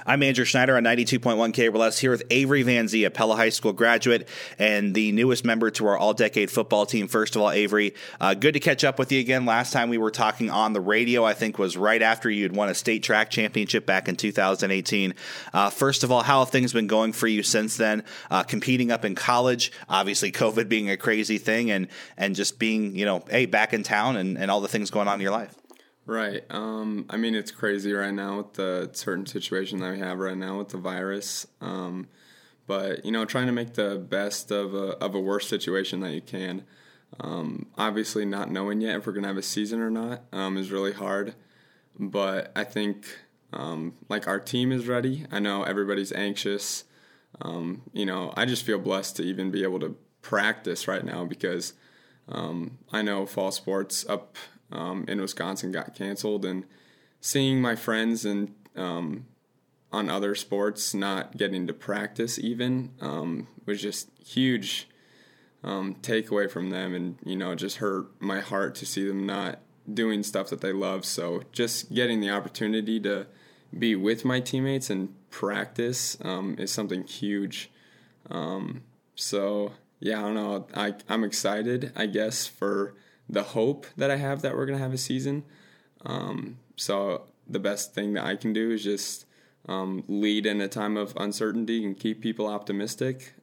I'm Andrew Schneider on 92.1 KRLS here with Avery Van Zee, a Pella High School graduate and the newest member to our all-decade football team. First of all, Avery, good to catch up with you again. Last time we were talking on the radio, I think, was right after you'd won a state track championship back in 2018. First of all, how have things been going for you since then? Competing up in college, obviously COVID being a crazy thing, and just being, back in town and all the things going on in your life. Right. I mean, it's crazy right now with the certain situation that we have right now with the virus. But, trying to make the best of a worse situation that you can. Obviously not knowing yet if we're going to have a season or not is really hard. But I think, our team is ready. I know everybody's anxious. I just feel blessed to even be able to practice right now because I know fall sports up in Wisconsin got canceled, and seeing my friends and on other sports not getting to practice even was just huge takeaway from them, and it just hurt my heart to see them not doing stuff that they love. So just getting the opportunity to be with my teammates and practice is something huge. So yeah, I don't know. I'm excited, I guess, for the hope that I have that we're going to have a season. So the best thing that I can do is just lead in a time of uncertainty and keep people optimistic.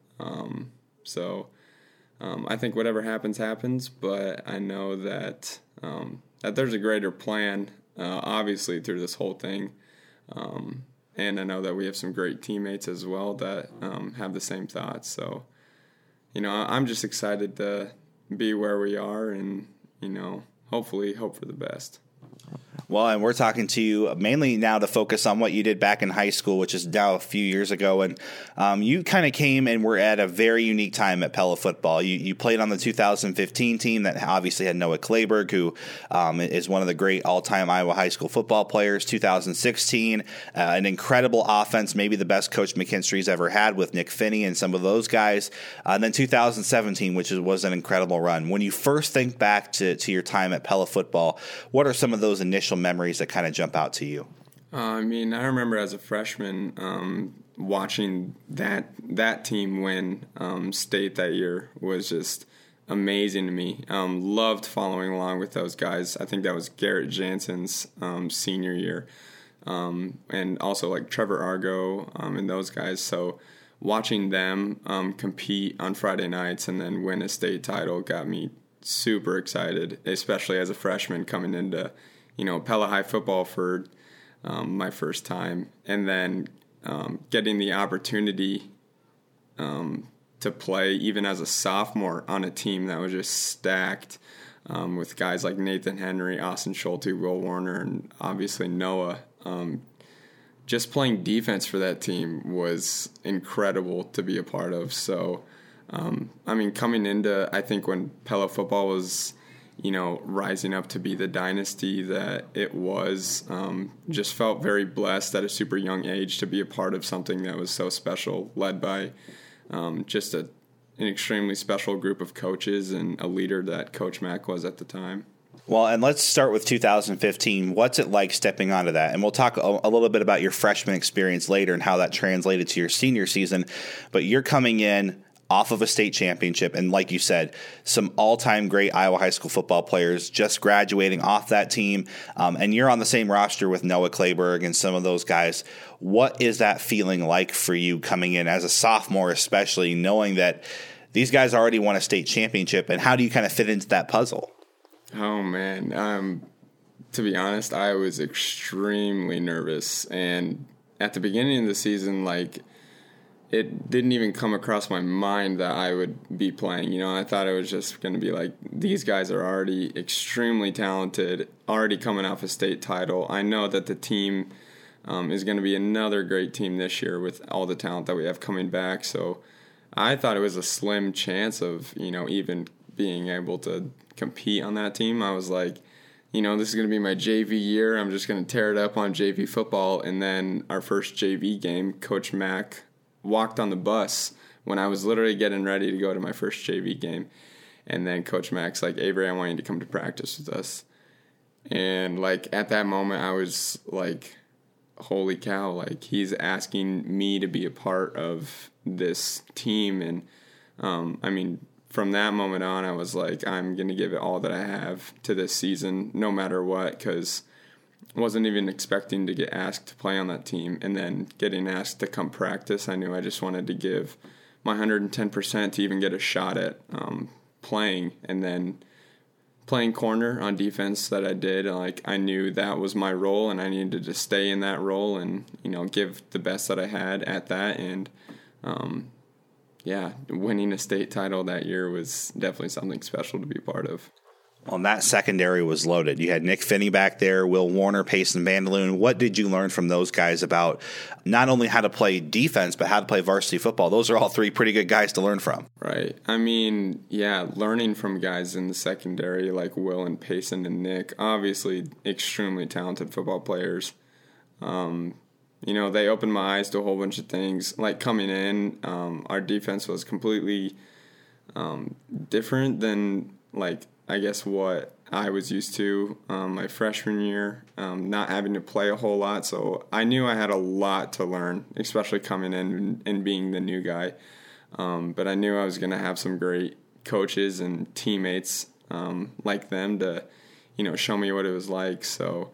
I think whatever happens, but I know that that there's a greater plan, obviously, through this whole thing. And I know that we have some great teammates as well that have the same thoughts. So, I'm just excited to be where we are and, hopefully hope for the best. Well, and we're talking to you mainly now to focus on what you did back in high school, which is now a few years ago. And you kind of came and were at a very unique time at Pella football. You played on the 2015 team that obviously had Noah Clayberg, who is one of the great all-time Iowa high school football players. 2016, an incredible offense, maybe the best coach McKinstry's ever had with Nick Finney and some of those guys. And then 2017, which was an incredible run. When you first think back to your time at Pella football, what are some of those initial memories that kind of jump out to you? I remember as a freshman watching that team win state that year was just amazing to me. Loved following along with those guys. I think that was Garrett Jansen's senior year, and also like Trevor Argo and those guys. So watching them compete on Friday nights and then win a state title got me super excited, especially as a freshman coming into Pella High football for my first time, and then getting the opportunity to play even as a sophomore on a team that was just stacked with guys like Nathan Henry, Austin Schulte, Will Warner, and obviously Noah. Just playing defense for that team was incredible to be a part of. So, coming into, I think when Pella football was rising up to be the dynasty that it was, just felt very blessed at a super young age to be a part of something that was so special, led by just an extremely special group of coaches and a leader that Coach Mack was at the time. Well, and let's start with 2015. What's it like stepping onto that? And we'll talk a little bit about your freshman experience later and how that translated to your senior season. But you're coming in off of a state championship, and like you said, some all-time great Iowa high school football players just graduating off that team, and you're on the same roster with Noah Clayberg and some of those guys. What is that feeling like for you coming in as a sophomore, especially knowing that these guys already won a state championship, and how do you kind of fit into that puzzle? Oh, man. To be honest, I was extremely nervous, and at the beginning of the season, it didn't even come across my mind that I would be playing. I thought it was just going to be like, these guys are already extremely talented, already coming off a state title. I know that the team is going to be another great team this year with all the talent that we have coming back. So I thought it was a slim chance of, even being able to compete on that team. I was like, this is going to be my JV year. I'm just going to tear it up on JV football. And then our first JV game, Coach Mack walked on the bus when I was literally getting ready to go to my first JV game. And then Coach Mack's like, Avery, I want you to come to practice with us. And at that moment, I was like, holy cow, like he's asking me to be a part of this team. And I mean, from that moment on, I was like, I'm going to give it all that I have to this season, no matter what, because I wasn't even expecting to get asked to play on that team. And then getting asked to come practice, I knew I just wanted to give my 110% to even get a shot at playing. And then playing corner on defense that I did, like I knew that was my role, and I needed to stay in that role and, you know, give the best that I had at that. And winning a state title that year was definitely something special to be a part of. Well, that secondary was loaded. You had Nick Finney back there, Will Warner, Payson Vandaloon. What did you learn from those guys about not only how to play defense, but how to play varsity football? Those are all three pretty good guys to learn from. Right. I mean, yeah, learning from guys in the secondary like Will and Payson and Nick, obviously extremely talented football players. You know, they opened my eyes to a whole bunch of things. Like coming in, our defense was completely different than, like, I guess what I was used to my freshman year, not having to play a whole lot. So I knew I had a lot to learn, especially coming in and being the new guy. But I knew I was going to have some great coaches and teammates like them to, you know, show me what it was like. So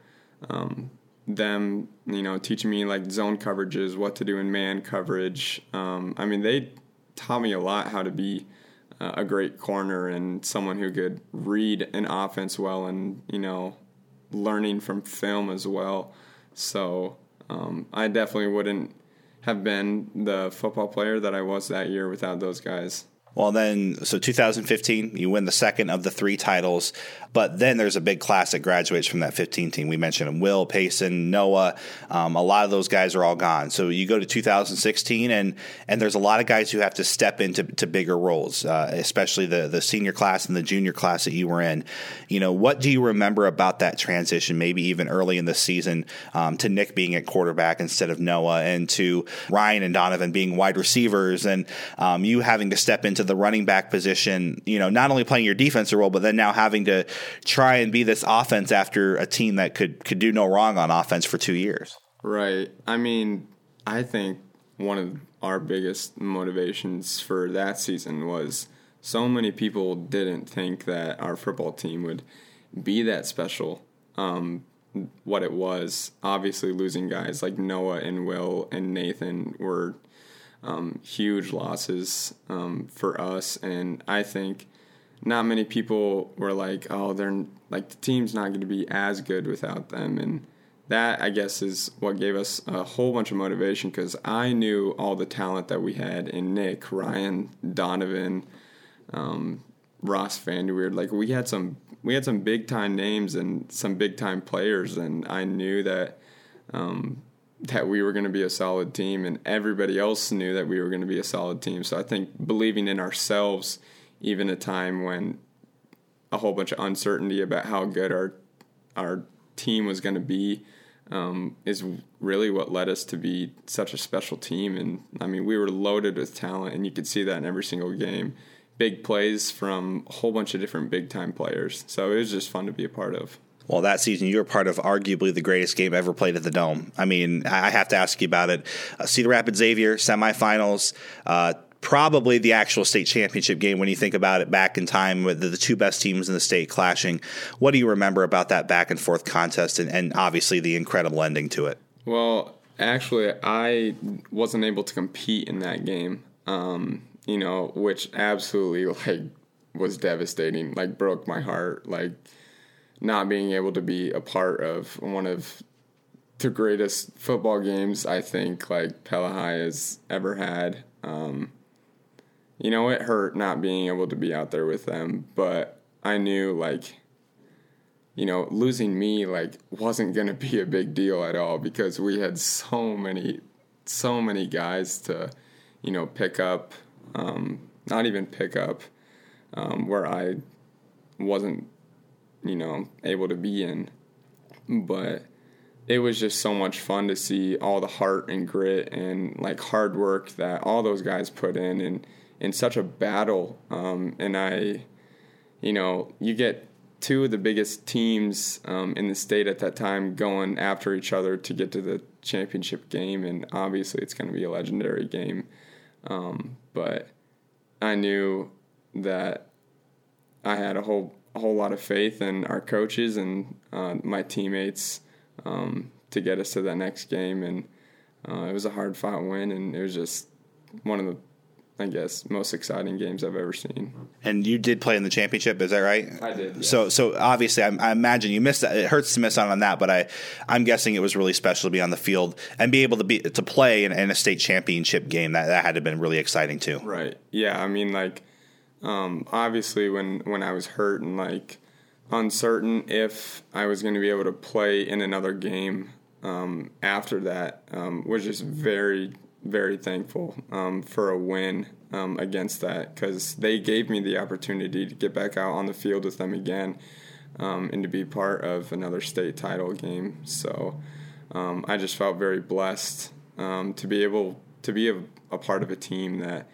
them, you know, teaching me like zone coverages, what to do in man coverage. I mean, they taught me a lot how to be a great corner and someone who could read an offense well, and, you know, learning from film as well. So I definitely wouldn't have been the football player that I was that year without those guys. Well, then, so 2015, you win the second of the three titles, but then there's a big class that graduates from that 15 team. We mentioned them, Will, Payson, Noah. A lot of those guys are all gone. So you go to 2016, and there's a lot of guys who have to step into bigger roles, especially the senior class and the junior class that you were in. You know, what do you remember about that transition, maybe even early in the season, to Nick being at quarterback instead of Noah, and to Ryan and Donovan being wide receivers, and you having to step into the running back position, you know, not only playing your defensive role, but then now having to try and be this offense after a team that could do no wrong on offense for 2 years. Right. I mean, I think one of our biggest motivations for that season was so many people didn't think that our football team would be that special. What it was, obviously losing guys like Noah and Will and Nathan were huge losses for us, and I think not many people were like, oh, they're like, the team's not going to be as good without them. And that, I guess, is what gave us a whole bunch of motivation, because I knew all the talent that we had in Nick, Ryan, Donovan, Ross Vanderweerd. Like, we had some big time names and some big time players, and I knew that that we were going to be a solid team, and everybody else knew that we were going to be a solid team. So I think believing in ourselves, even a time when a whole bunch of uncertainty about how good our team was going to be, is really what led us to be such a special team. And I mean, we were loaded with talent, and you could see that in every single game. Big plays from a whole bunch of different big time players. So it was just fun to be a part of. Well, that season, you were part of arguably the greatest game ever played at the Dome. I mean, I have to ask you about it. Cedar Rapids Xavier, semifinals, probably the actual state championship game when you think about it back in time with the two best teams in the state clashing. What do you remember about that back-and-forth contest and obviously the incredible ending to it? Well, actually, I wasn't able to compete in that game, you know, which absolutely, like, was devastating, like, broke my heart, like, not being able to be a part of one of the greatest football games I think like Pella High has ever had. You know, it hurt not being able to be out there with them, but I knew, like, you know, losing me, like, wasn't going to be a big deal at all, because we had so many guys to, you know, pick up, not even pick up, where I wasn't, you know, able to be in. But it was just so much fun to see all the heart and grit and, like, hard work that all those guys put in such a battle. And I, you know, you get two of the biggest teams in the state at that time going after each other to get to the championship game, and obviously it's going to be a legendary game. But I knew that I had a whole lot of faith in our coaches and my teammates to get us to that next game, and it was a hard-fought win, and it was just one of the, I guess, most exciting games I've ever seen. And you did play in the championship, is that right? I did. Yes. So obviously, I imagine you missed that. It hurts to miss out on that, but I'm guessing it was really special to be on the field and be able to play in a state championship game. That had to have been really exciting too. Right. Yeah. I mean, like, obviously, when I was hurt and like uncertain if I was going to be able to play in another game after that, was just very, very thankful for a win against that, because they gave me the opportunity to get back out on the field with them again and to be part of another state title game. So I just felt very blessed to be able to be a part of a team that,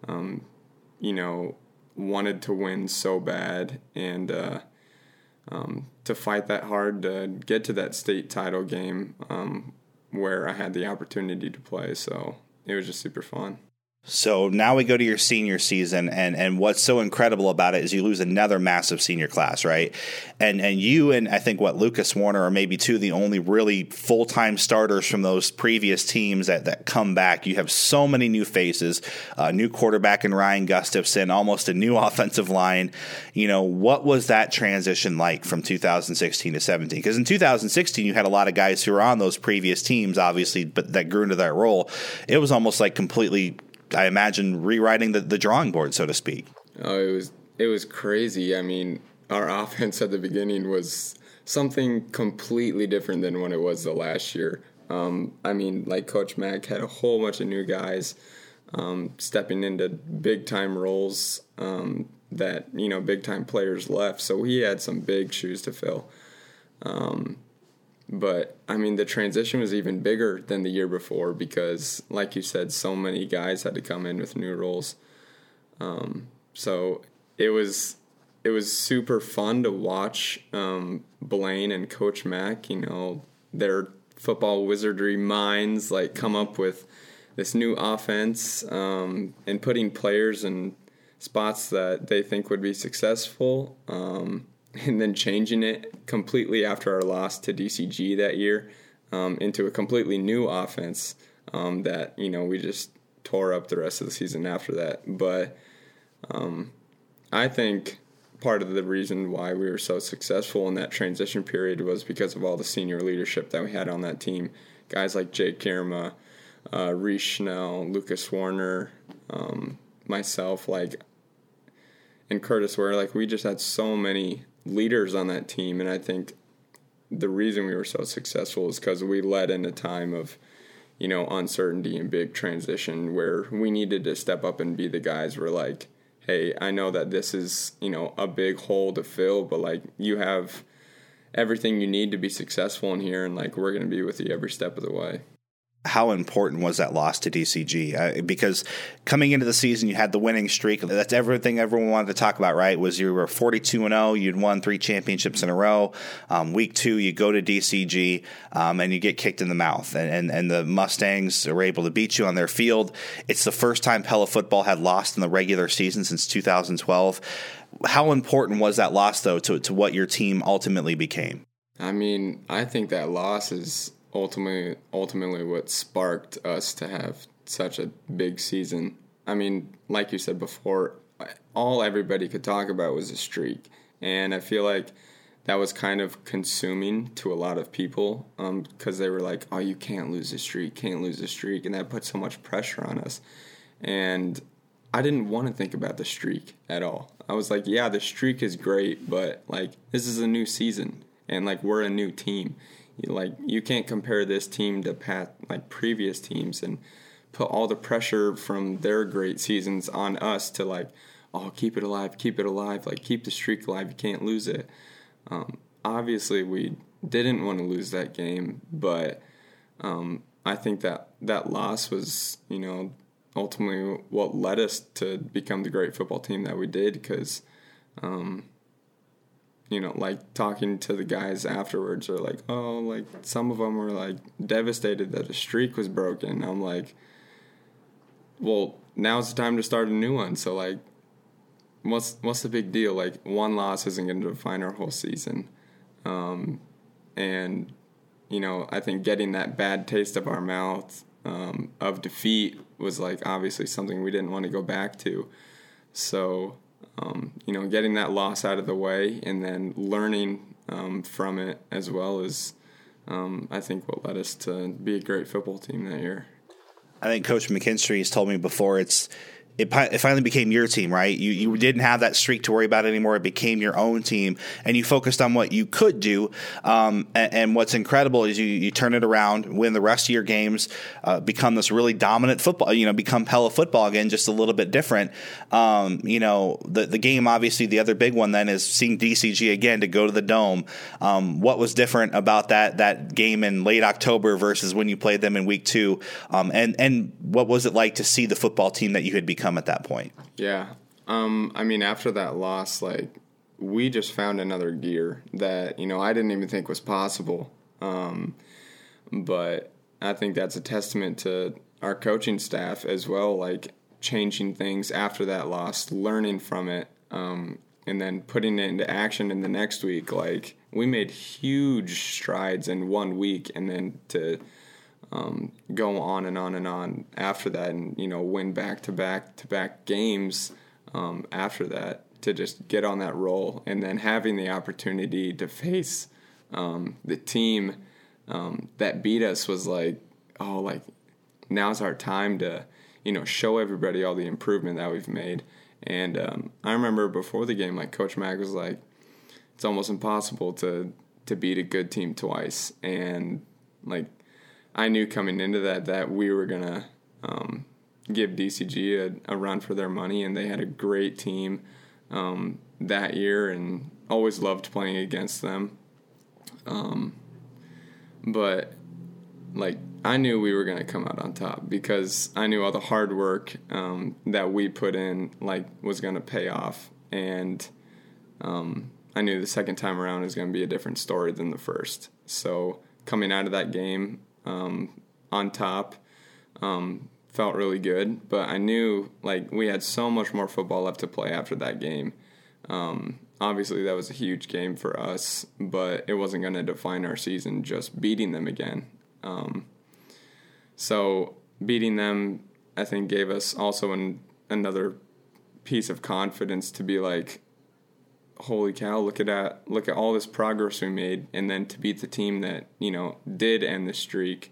wanted to win so bad, and to fight that hard to get to that state title game where I had the opportunity to play. So it was just super fun. So now we go to your senior season, and what's so incredible about it is you lose another massive senior class, right? And you and I think Lucas Warner are maybe two of the only really full-time starters from those previous teams that come back. You have so many new faces, a new quarterback in Ryan Gustafson, almost a new offensive line. What was that transition like from 2016 to 17? Because in 2016 you had a lot of guys who were on those previous teams, obviously, but that grew into that role. It was almost like completely, I imagine, rewriting the drawing board, so to speak. Oh, it was crazy. I mean, our offense at the beginning was something completely different than when it was the last year. I mean, like Coach Mack had a whole bunch of new guys stepping into big-time roles that, big-time players left. So he had some big shoes to fill. But, I mean, the transition was even bigger than the year before because, like you said, so many guys had to come in with new roles. So it was super fun to watch Blaine and Coach Mack, their football wizardry minds, like, come up with this new offense and putting players in spots that they think would be successful, and then changing it completely after our loss to DCG that year into a completely new offense that, we just tore up the rest of the season after that. But I think part of the reason why we were so successful in that transition period was because of all the senior leadership that we had on that team. Guys like Jake Kirma, Reese Schnell, Lucas Warner, myself, and Curtis Ware. We just had so many leaders on that team, and I think the reason we were so successful is because we led in a time of, uncertainty and big transition where we needed to step up and be the guys who were like, hey, I know that this is, a big hole to fill, but you have everything you need to be successful in here, and we're going to be with you every step of the way. How important was that loss to DCG? Because coming into the season, you had the winning streak. That's everything everyone wanted to talk about, right? Was you were 42-0. You'd won 3 championships in a row. Week 2, you go to DCG, and you get kicked in the mouth. And the Mustangs were able to beat you on their field. It's the first time Pella football had lost in the regular season since 2012. How important was that loss, though, to what your team ultimately became? I mean, I think that loss is ultimately what sparked us to have such a big season. I mean, like you said before, all everybody could talk about was a streak. And I feel like that was kind of consuming to a lot of people because they were like, oh, you can't lose a streak. And that put so much pressure on us. And I didn't want to think about the streak at all. I was like, yeah, the streak is great, but this is a new season and we're a new team. You can't compare this team to previous teams and put all the pressure from their great seasons on us to keep it alive, keep the streak alive, you can't lose it. Obviously we didn't want to lose that game, but I think that loss was, ultimately what led us to become the great football team that we did, because like talking to the guys afterwards are like, oh, like some of them were like devastated that a streak was broken. I'm like, well, now's the time to start a new one. So like, what's the big deal? Like, one loss isn't going to define our whole season. And, I think getting that bad taste of our mouth of defeat was like obviously something we didn't want to go back to. So, getting that loss out of the way and then learning from it as well is, I think, what led us to be a great football team that year. I think Coach McKinstry has told me before it finally became your team, right? You didn't have that streak to worry about anymore. It became your own team, and you focused on what you could do. And what's incredible is you turn it around, win the rest of your games, become this really dominant football, become Pella football again, just a little bit different. The game, obviously, the other big one then is seeing DCG again to go to the Dome. What was different about that game in late October versus when you played them in week 2? And what was it like to see the football team that you had become at that point? Yeah. After that loss, like, we just found another gear that, I didn't even think was possible. But I think that's a testament to our coaching staff as well, like changing things after that loss, learning from it, and then putting it into action in the next week. Like, we made huge strides in 1 week, and then to go on and on and on after that, and win back-to-back games after that, to just get on that roll, and then having the opportunity to face the team that beat us was like, oh, like, now's our time to show everybody all the improvement that we've made. And I remember before the game, like, Coach Mack was like, it's almost impossible to beat a good team twice. And like, I knew coming into that we were going to give DCG a run for their money, and they had a great team that year, and always loved playing against them. But, like, I knew we were going to come out on top because I knew all the hard work that we put in, like, was going to pay off. And I knew the second time around was going to be a different story than the first. So coming out of that game on top felt really good, but I knew, like, we had so much more football left to play after that game. Obviously that was a huge game for us, but it wasn't going to define our season just beating them again. So beating them, I think, gave us also another piece of confidence to be like, holy cow, look at all this progress we made. And then to beat the team that, did end the streak,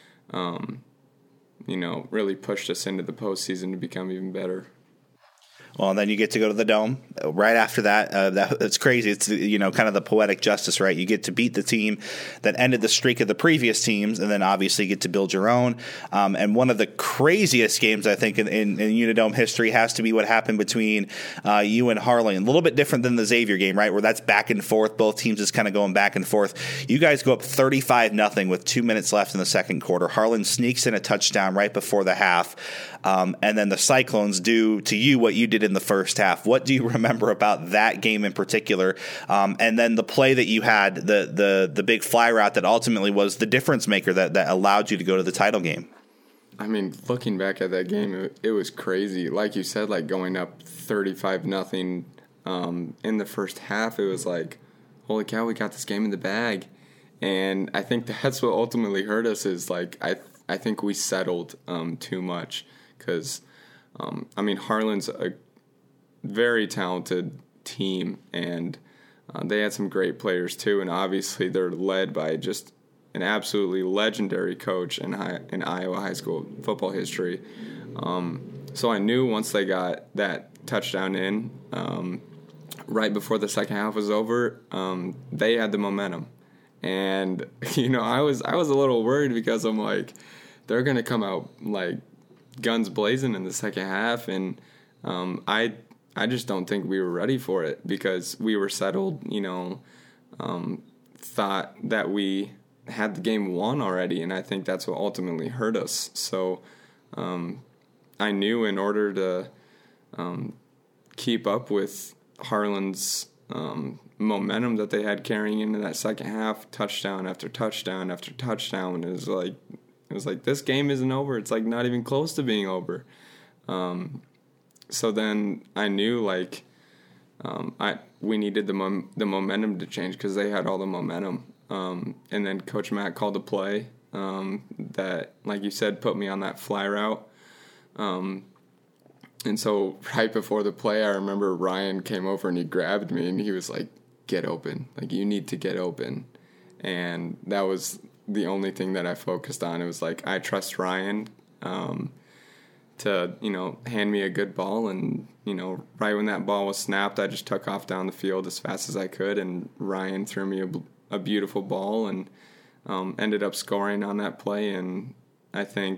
really pushed us into the postseason to become even better. Well, and then you get to go to the Dome right after that. That's crazy. It's, kind of the poetic justice, right? You get to beat the team that ended the streak of the previous teams, and then obviously get to build your own. And one of the craziest games, I think, in Unidome history has to be what happened between you and Harlan. A little bit different than the Xavier game, right, where that's back and forth. Both teams just kind of going back and forth. You guys go up 35-0 with 2 minutes left in the second quarter. Harlan sneaks in a touchdown right before the half. And then the Cyclones do to you what you did in the first half. What do you remember about that game in particular? And then the play that you had, the big fly route that ultimately was the difference maker that allowed you to go to the title game. I mean, looking back at that game, it was crazy. Like you said, like going up 35-0 in the first half, it was like, holy cow, we got this game in the bag. And I think that's what ultimately hurt us is, like, I think we settled too much. Because, Harlan's a very talented team, and they had some great players too, and obviously they're led by just an absolutely legendary coach in Iowa high school football history. So I knew once they got that touchdown in, right before the second half was over, they had the momentum. And, I was a little worried because I'm like, they're going to come out, like, guns blazing in the second half, and I just don't think we were ready for it because we were settled, thought that we had the game won already, and I think that's what ultimately hurt us. So I knew in order to keep up with Harlan's momentum that they had carrying into that second half, touchdown after touchdown after touchdown. And it was like this game isn't over. It's like not even close to being over. So then I knew we needed the momentum to change because they had all the momentum. And then Coach Matt called a play that, like you said, put me on that fly route. And so right before the play, I remember Ryan came over and he grabbed me and he was like, "Get open. Like, you need to get open." And that was the only thing that I focused on. It was like, I trust Ryan to, hand me a good ball. And, right when that ball was snapped, I just took off down the field as fast as I could. And Ryan threw me a beautiful ball and ended up scoring on that play. And I think,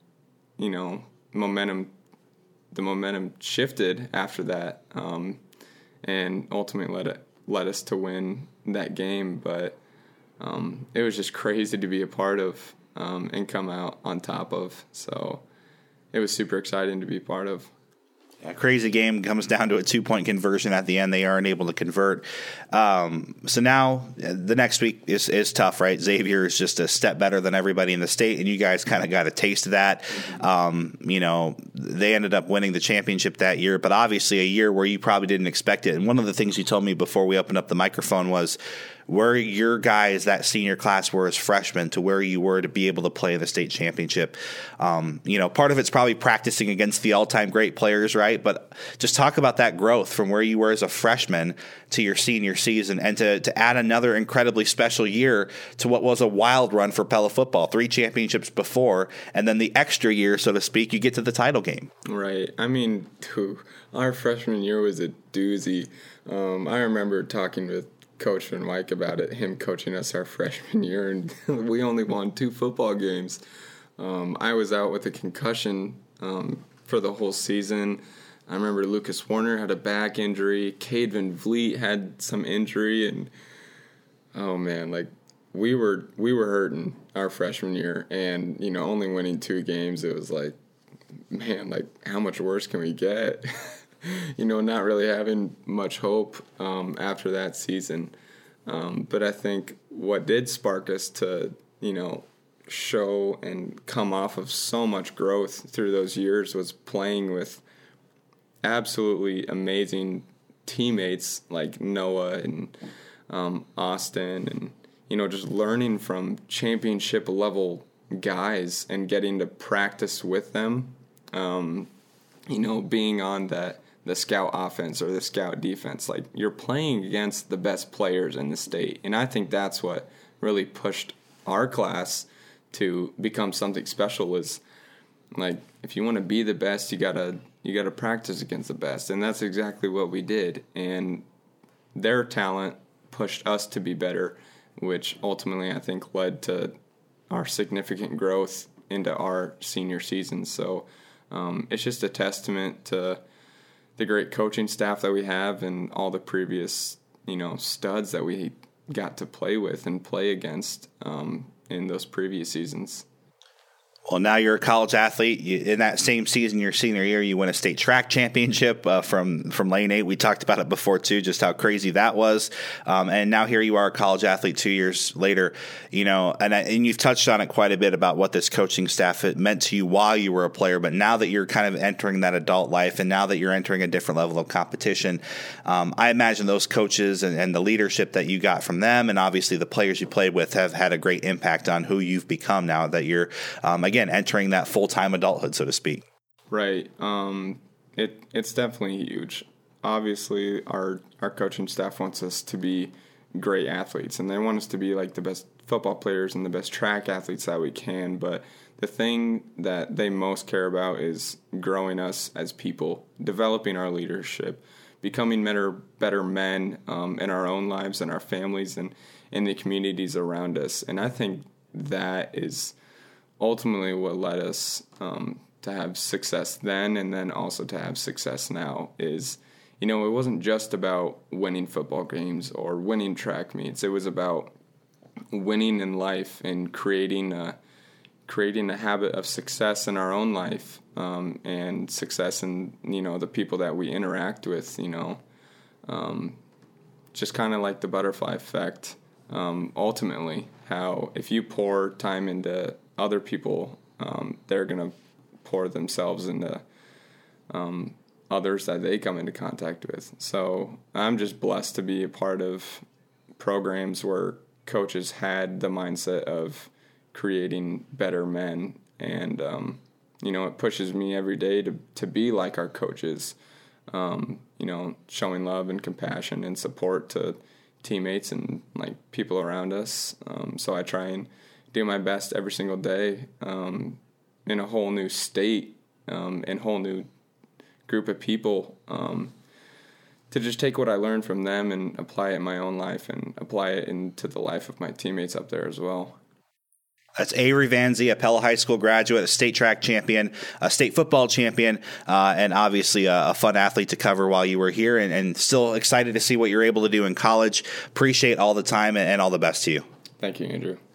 the momentum shifted after that, and ultimately led us to win that game. But it was just crazy to be a part of and come out on top of. So it was super exciting to be part of. A crazy game comes down to a 2-point conversion at the end. They aren't able to convert. So now the next week is tough, right? Xavier is just a step better than everybody in the state, and you guys kind of got a taste of that. They ended up winning the championship that year, but obviously a year where you probably didn't expect it. And one of the things you told me before we opened up the microphone was where your guys, that senior class, were as freshmen to where you were to be able to play in the state championship. Part of it's probably practicing against the all-time great players, right? But just talk about that growth from where you were as a freshman to your senior season, and to add another incredibly special year to what was a wild run for Pella football. 3 championships before, and then the extra year, so to speak, you get to the title game. Right. I mean, our freshman year was a doozy. I remember talking with Coach Van Wyk about it, him coaching us our freshman year, and we only won 2 football games. I was out with a concussion for the whole season. I remember Lucas Warner had a back injury. Cade Van Vliet had some injury, and oh man, we were hurting our freshman year, and only winning 2 games. It was like, man, how much worse can we get? Not really having much hope after that season. But I think what did spark us to, show and come off of so much growth through those years was playing with absolutely amazing teammates like Noah and Austin, and, just learning from championship level guys and getting to practice with them, being on the scout offense or the scout defense. You're playing against the best players in the state. And I think that's what really pushed our class to become something special. Is if you want to be the best, you gotta practice against the best. And that's exactly what we did. And their talent pushed us to be better, which ultimately I think led to our significant growth into our senior season. So it's just a testament to the great coaching staff that we have and all the previous, studs that we got to play with and play against in those previous seasons. Well, now you're a college athlete. In that same season, your senior year, you win a state track championship from Lane 8. We talked about it before, too, just how crazy that was. And now here you are, a college athlete 2 years later. And you've touched on it quite a bit about what this coaching staff meant to you while you were a player. But now that you're kind of entering that adult life, and now that you're entering a different level of competition, I imagine those coaches and the leadership that you got from them, and obviously the players you played with, have had a great impact on who you've become now that you're, again, entering that full-time adulthood, so to speak. Right. It's definitely huge. Obviously, our coaching staff wants us to be great athletes, and they want us to be like the best football players and the best track athletes that we can. But the thing that they most care about is growing us as people, developing our leadership, becoming better men in our own lives and our families and in the communities around us. And I think that is ultimately what led us to have success then, and then also to have success now. Is, it wasn't just about winning football games or winning track meets. It was about winning in life and creating a habit of success in our own life, and success in, the people that we interact with, just kind of like the butterfly effect. Ultimately, how if you pour time into other people, they're going to pour themselves into others that they come into contact with. So I'm just blessed to be a part of programs where coaches had the mindset of creating better men. And, it pushes me every day to be like our coaches, showing love and compassion and support to teammates and like people around us. So I try and do my best every single day in a whole new state and whole new group of people to just take what I learned from them and apply it in my own life and apply it into the life of my teammates up there as well. That's Avery Vanzi, a Pella High School graduate, a state track champion, a state football champion, and obviously a fun athlete to cover while you were here, and still excited to see what you're able to do in college. Appreciate all the time and all the best to you. Thank you, Andrew.